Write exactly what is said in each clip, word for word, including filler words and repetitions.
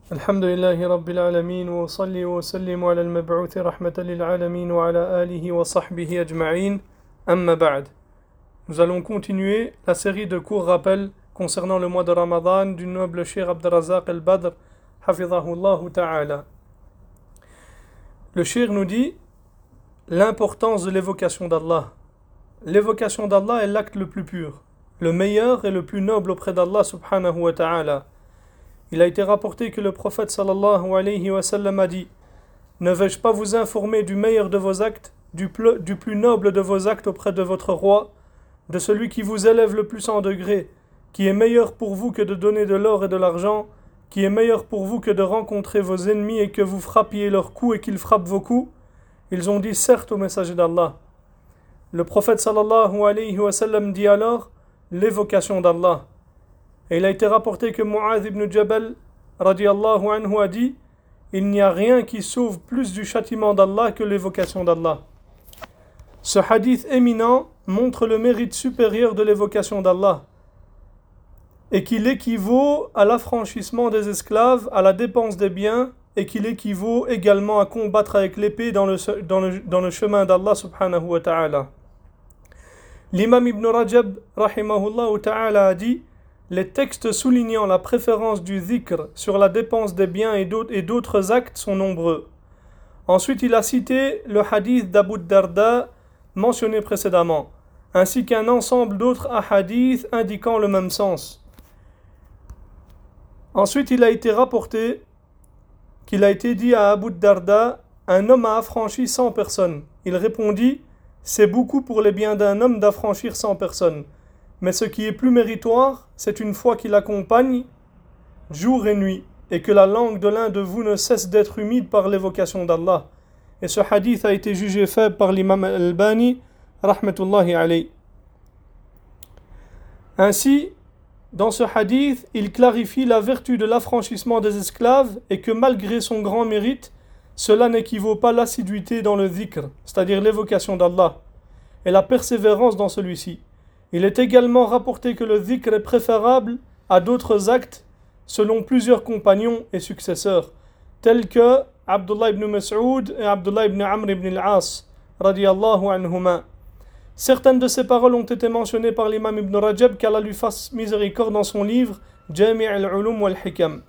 الحمد لله رب العالمين وصلي وسلم على المبعوث رحمة للعالمين وعلى آله وصحبه أجمعين أما بعد. Nous allons continuer la série de courts rappels concernant le mois de Ramadan du noble Cheikh Abdelrazak al-Badr hafidhahullah ta'ala. Le Cheikh nous dit l'importance de l'évocation d'Allah. L'évocation d'Allah est l'acte le plus pur, le meilleur et le plus noble auprès d'Allah subhanahu wa ta'ala. Il a été rapporté que le prophète sallallahu alayhi wa sallam a dit: ne vais-je pas vous informer du meilleur de vos actes, du, ple- du plus noble de vos actes auprès de votre roi, de celui qui vous élève le plus en degré, qui est meilleur pour vous que de donner de l'or et de l'argent, qui est meilleur pour vous que de rencontrer vos ennemis et que vous frappiez leurs coups et qu'ils frappent vos coups? Ils ont dit certes au messager d'Allah. Le prophète sallallahu alayhi wa sallam dit alors l'évocation d'Allah. Et il a été rapporté que Mu'adh ibn Jabal radiyallahu anhu a dit: il n'y a rien qui sauve plus du châtiment d'Allah que l'évocation d'Allah. Ce hadith éminent montre le mérite supérieur de l'évocation d'Allah et qu'il équivaut à l'affranchissement des esclaves, à la dépense des biens, et qu'il équivaut également à combattre avec l'épée dans le, dans le, dans le chemin d'Allah subhanahu wa ta'ala. L'imam Ibn Rajab rahimahullah ta'ala a dit: les textes soulignant la préférence du dhikr sur la dépense des biens et d'autres, et d'autres actes sont nombreux. Ensuite, il a cité le hadith d'Abu Darda mentionné précédemment, ainsi qu'un ensemble d'autres hadiths indiquant le même sens. Ensuite, il a été rapporté qu'il a été dit à Abu Darda: un homme a affranchi cent personnes. Il répondit: c'est beaucoup pour les biens d'un homme d'affranchir cent personnes. Mais ce qui est plus méritoire, c'est une foi qui l'accompagne jour et nuit, et que la langue de l'un de vous ne cesse d'être humide par l'évocation d'Allah. Et ce hadith a été jugé faible par l'imam al-Albani, rahmatullahi alayhi. Ainsi, dans ce hadith, il clarifie la vertu de l'affranchissement des esclaves et que malgré son grand mérite, cela n'équivaut pas l'assiduité dans le dhikr, c'est-à-dire l'évocation d'Allah, et la persévérance dans celui-ci. Il est également rapporté que le dhikr est préférable à d'autres actes selon plusieurs compagnons et successeurs, tels que Abdullah ibn Mas'ud et Abdullah ibn Amr ibn al-As, radiyallahu anhuma. Certaines de ces paroles ont été mentionnées par l'imam Ibn Rajab, qu'Allah lui fasse miséricorde, dans son livre Jami' al-Ulum wal-Hikam.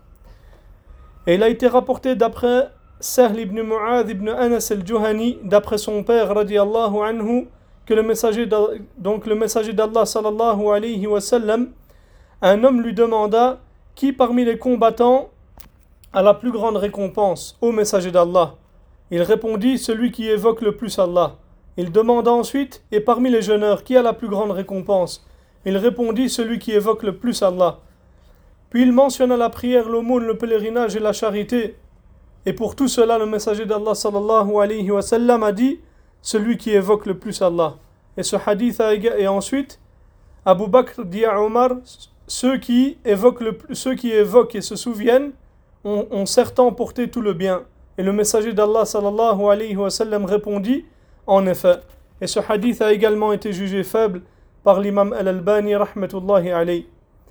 Et il a été rapporté d'après Sahl ibn Mu'adh ibn Anas al-Juhani, d'après son père, radiyallahu anhu, que le messager d'Allah, donc le messager d'Allah sallallahu alayhi wa sallam, un homme lui demanda: qui parmi les combattants a la plus grande récompense, ô messager d'Allah? Il répondit: celui qui évoque le plus Allah. Il demanda ensuite: et parmi les jeûneurs, qui a la plus grande récompense? Il répondit: celui qui évoque le plus Allah. Puis il mentionna la prière, l'aumône, le pèlerinage et la charité. Et pour tout cela, le messager d'Allah sallallahu alayhi wa sallam a dit: celui qui évoque le plus Allah. Et ce hadith a éga- et ensuite Abu Bakr dit à Omar: ceux qui évoquent, le, ceux qui évoquent et se souviennent ont, ont certain porté tout le bien. Et le messager d'Allah sallallahu alayhi wa sallam répondit: en effet. Et ce hadith a également été jugé faible par l'imam al-Albani rahmatullahi alayhi.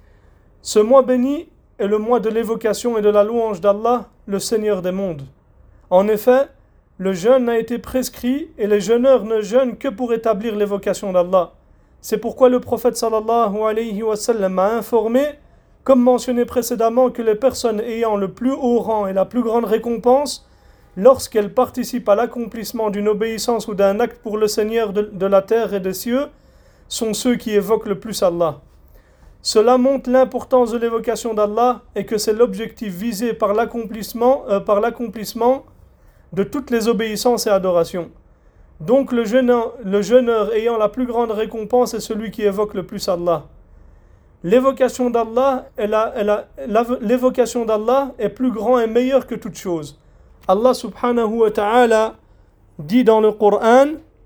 Ce mois béni est le mois de l'évocation et de la louange d'Allah, le Seigneur des mondes. En effet, le jeûne a été prescrit et les jeûneurs ne jeûnent que pour établir l'évocation d'Allah. C'est pourquoi le prophète sallallahu alayhi wa sallam a informé, comme mentionné précédemment, que les personnes ayant le plus haut rang et la plus grande récompense, lorsqu'elles participent à l'accomplissement d'une obéissance ou d'un acte pour le Seigneur de, de la terre et des cieux, sont ceux qui évoquent le plus Allah. Cela montre l'importance de l'évocation d'Allah et que c'est l'objectif visé par l'accomplissement, euh, par l'accomplissement de toutes les obéissances et adorations. Donc le jeûneur, le jeûneur ayant la plus grande récompense est celui qui évoque le plus Allah. L'évocation d'Allah est, la, est la, la, l'évocation d'Allah est plus grand et meilleur que toute chose. Allah subhanahu wa ta'ala dit dans le Coran: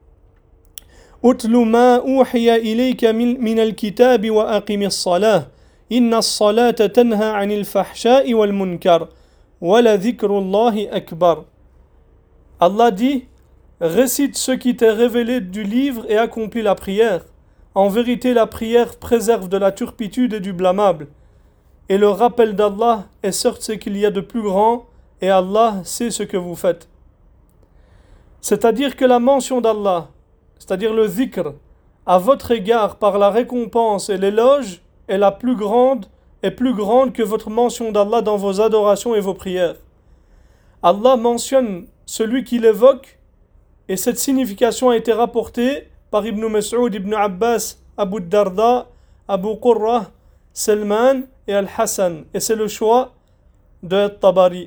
Utlu ma uhiya ilayka min al-kitab wa aqimi as-salah inna as-salata tanha 'anil fahsha'i wal munkar wa la dhikrullahi akbar. Allah dit: récite ce qui t'est révélé du livre et accomplis la prière. En vérité, la prière préserve de la turpitude et du blâmable. et le rappel d'Allah est certes ce qu'il y a de plus grand, et Allah sait ce que vous faites. C'est-à-dire que la mention d'Allah, c'est-à-dire le zikr, à votre égard par la récompense et l'éloge, est la plus grande, est plus grande que votre mention d'Allah dans vos adorations et vos prières. Allah mentionne celui qui l'évoque, et cette signification a été rapportée par Ibn Mas'ud, Ibn Abbas, Abu Darda, Abu Qurra, Salman et Al-Hassan, et c'est le choix de Tabari.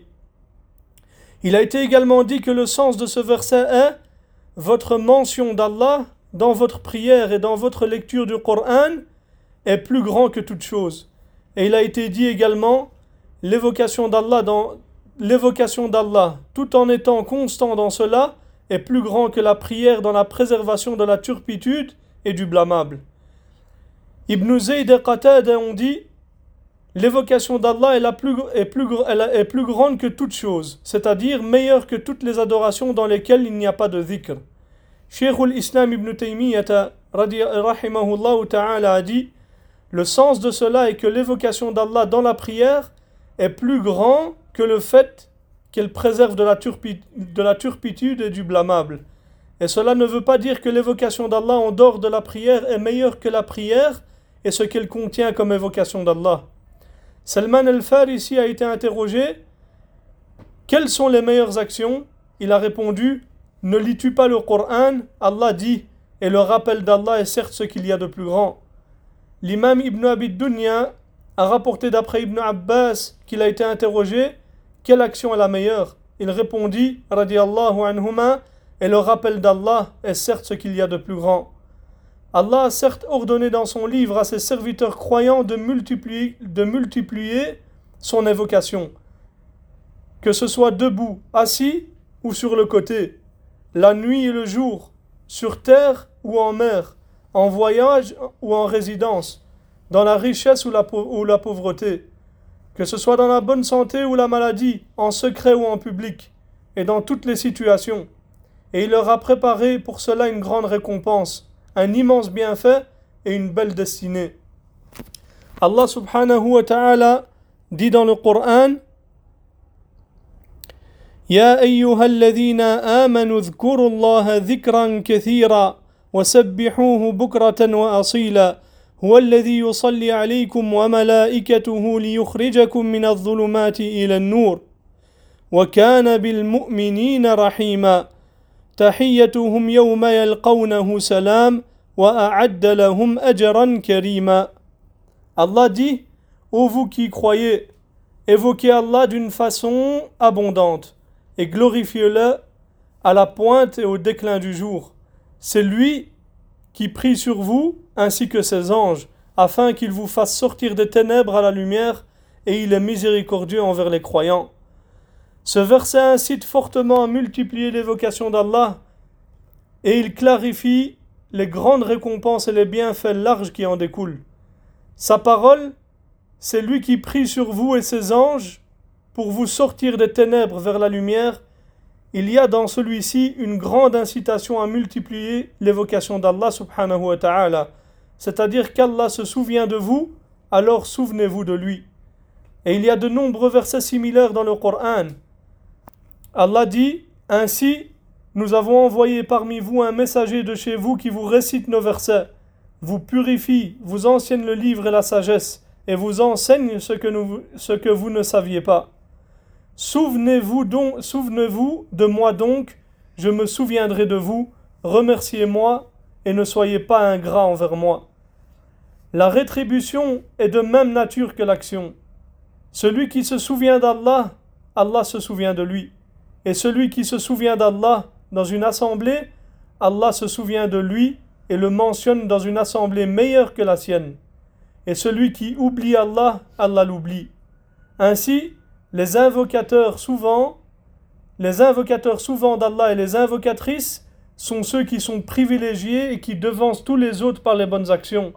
Il a été également dit que le sens de ce verset est votre mention d'Allah dans votre prière et dans votre lecture du Coran est plus grand que toute chose. Et il a été dit également l'évocation d'Allah dans l'évocation d'Allah tout en étant constant dans cela est plus grand que la prière dans la préservation de la turpitude et du blâmable. Ibn Zayd et Qatada ont dit l'évocation d'Allah est, la plus, est, plus, est plus grande que toute chose, c'est-à-dire meilleure que toutes les adorations dans lesquelles il n'y a pas de dhikr. Cheikh al-Islam Ibn Taymiyyah rahimahullah ta'ala a dit le sens de cela est que l'évocation d'Allah dans la prière est plus grand que le fait qu'elle préserve de la, turpi, de la turpitude et du blâmable. Et cela ne veut pas dire que l'évocation d'Allah en dehors de la prière est meilleure que la prière et ce qu'elle contient comme évocation d'Allah. Salman al-Farisi a été interrogé « Quelles sont les meilleures actions ?» Il a répondu « Ne lis-tu pas le Coran ?» Allah dit « Et le rappel d'Allah est certes ce qu'il y a de plus grand. » L'imam Ibn Abi Dunya a rapporté d'après Ibn Abbas qu'il a été interrogé « Quelle action est la meilleure ?» Il répondit « Radiyallahu anhuma » et le rappel d'Allah est certes ce qu'il y a de plus grand. Allah a certes ordonné dans son livre à ses serviteurs croyants de multiplier, de multiplier son évocation, que ce soit debout, assis ou sur le côté, la nuit et le jour, sur terre ou en mer, en voyage ou en résidence, dans la richesse ou la, ou la pauvreté, que ce soit dans la bonne santé ou la maladie, en secret ou en public, et dans toutes les situations. Et il leur a préparé pour cela une grande récompense, un immense bienfait et une belle destinée. Allah subhanahu wa ta'ala dit dans le Coran يا أيها الذين آمنوا اذكروا الله ذكرا كثيرا وسبحوه بكرة وأصيلا هو الذي يصلي عليكم وملائكته ليخرجكم من الظلمات إلى النور وكان بالمؤمنين رحيما تحيتهم يوم يلقونه سلام وأعد لهم أجرا كريما. Allah dit, ô vous qui croyez, évoquez Allah d'une façon abondante et glorifiez-le à la pointe et au déclin du jour. C'est lui qui prie sur vous ainsi que ses anges afin qu'il vous fasse sortir des ténèbres à la lumière et il est miséricordieux envers les croyants. Ce verset incite fortement à multiplier l'évocation d'Allah et il clarifie les grandes récompenses et les bienfaits larges qui en découlent. Sa parole, c'est lui qui prie sur vous et ses anges pour vous sortir des ténèbres vers la lumière. Il y a dans celui-ci une grande incitation à multiplier l'évocation d'Allah subhanahu wa ta'ala, c'est-à-dire qu'Allah se souvient de vous, alors souvenez-vous de lui. Et il y a de nombreux versets similaires dans le Coran. Allah dit, ainsi, nous avons envoyé parmi vous un messager de chez vous qui vous récite nos versets, vous purifie, vous enseigne le livre et la sagesse, et vous enseigne ce que, nous, ce que vous ne saviez pas. Souvenez-vous donc, souvenez-vous de moi donc, je me souviendrai de vous, remerciez-moi et ne soyez pas ingrats envers moi. La rétribution est de même nature que l'action. Celui qui se souvient d'Allah, Allah se souvient de lui. Et celui qui se souvient d'Allah dans une assemblée, Allah se souvient de lui et le mentionne dans une assemblée meilleure que la sienne. Et celui qui oublie Allah, Allah l'oublie. Ainsi, les invocateurs souvent, les invocateurs souvent d'Allah et les invocatrices sont ceux qui sont privilégiés et qui devancent tous les autres par les bonnes actions.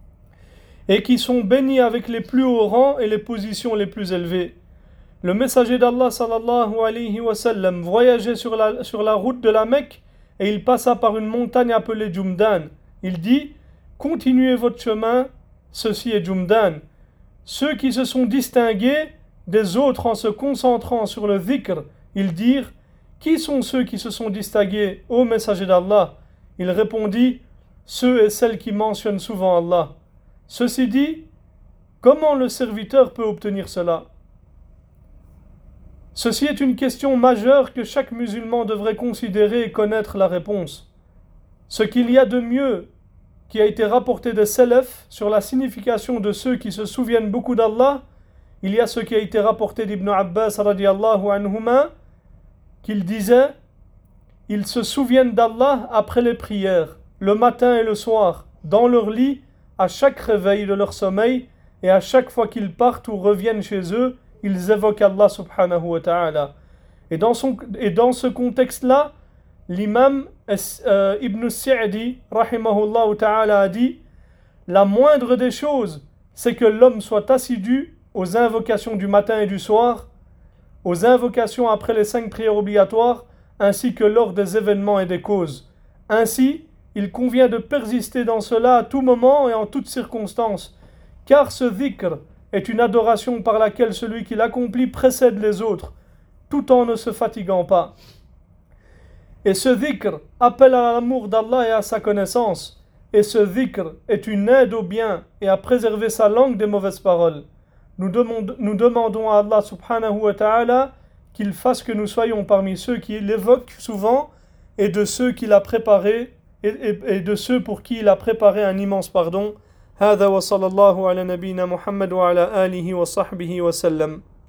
Et qui sont bénis avec les plus hauts rangs et les positions les plus élevées. Le messager d'Allah sallallahu alayhi wa sallam voyageait sur la, sur la route de la Mecque et il passa par une montagne appelée Jumdan. Il dit « Continuez votre chemin, ceci est Jumdan. Ceux qui se sont distingués des autres en se concentrant sur le dhikr, ils dirent: Qui sont ceux qui se sont distingués, ô messager d'Allah? Il répondit: Ceux et celles qui mentionnent souvent Allah. Ceci dit, comment le serviteur peut obtenir cela? Ceci est une question majeure que chaque musulman devrait considérer et connaître la réponse. Ce qu'il y a de mieux qui a été rapporté des salaf sur la signification de ceux qui se souviennent beaucoup d'Allah, il y a ce qui a été rapporté d'Ibn Abbas radiyallahu anhuma, qu'il disait: Ils se souviennent d'Allah après les prières, le matin et le soir, dans leur lit, à chaque réveil de leur sommeil, et à chaque fois qu'ils partent ou reviennent chez eux, ils évoquent Allah subhanahu wa ta'ala. Et dans, son, et dans ce contexte-là, l'imam euh, Ibn Sa'di, rahimahullah ta'ala, a dit: La moindre des choses, c'est que l'homme soit assidu aux invocations du matin et du soir, aux invocations après les cinq prières obligatoires, ainsi que lors des événements et des causes. Ainsi, il convient de persister dans cela à tout moment et en toutes circonstances, car ce dhikr est une adoration par laquelle celui qui l'accomplit précède les autres, tout en ne se fatiguant pas. Et ce dhikr appelle à l'amour d'Allah et à sa connaissance, et ce dhikr est une aide au bien et à préserver sa langue des mauvaises paroles. Nous, demande, nous demandons à Allah subhanahu wa ta'ala qu'il fasse que nous soyons parmi ceux qui l'évoquent souvent et de ceux qu'il a préparé et, et, et de ceux pour qui il a préparé un immense pardon. هذا وصلى الله على نبينا محمد وعلى آله وصحبه وسلم.